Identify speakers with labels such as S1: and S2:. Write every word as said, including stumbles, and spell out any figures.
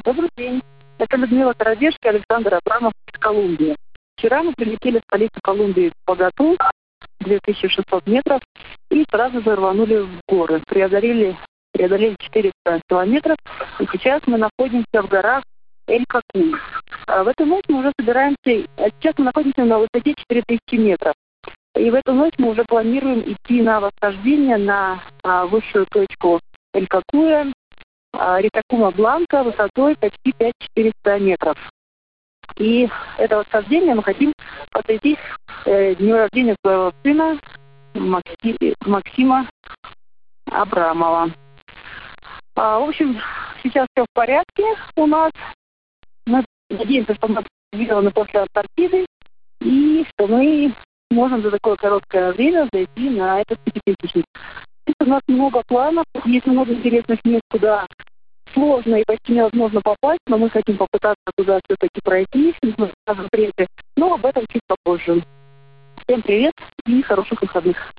S1: Добрый день. Это Людмила Тарабежская, Александр Абрамов из Колумбии. Вчера мы прилетели в столицу Колумбии в Боготу, две тысячи шестьсот метров, и сразу же рванули в горы. Преодолели, преодолели четыреста километров, и сейчас мы находимся в горах Эль-Какуй. А в эту ночь мы уже собираемся, а сейчас мы находимся на высоте четыре тысячи метров. И в эту ночь мы уже планируем идти на восхождение на а, высшую точку Эль-Какуя, а, река Кума-Бланка, высотой почти пять тысяч четыреста метров. И это восхождение мы хотим посвятить э, дню рождения своего сына Макси... Максима Абрамова. А, в общем, сейчас все в порядке у нас. Мы надеемся, что мы сделаны после Антарктиды, и что мы можем за такое короткое время зайти на этот пятитысячник. У нас много планов, есть много интересных мест, куда сложно и почти невозможно попасть, но мы хотим попытаться туда все-таки пройти, несмотря на запреты. Но об этом чуть попозже. Всем привет и хороших выходных.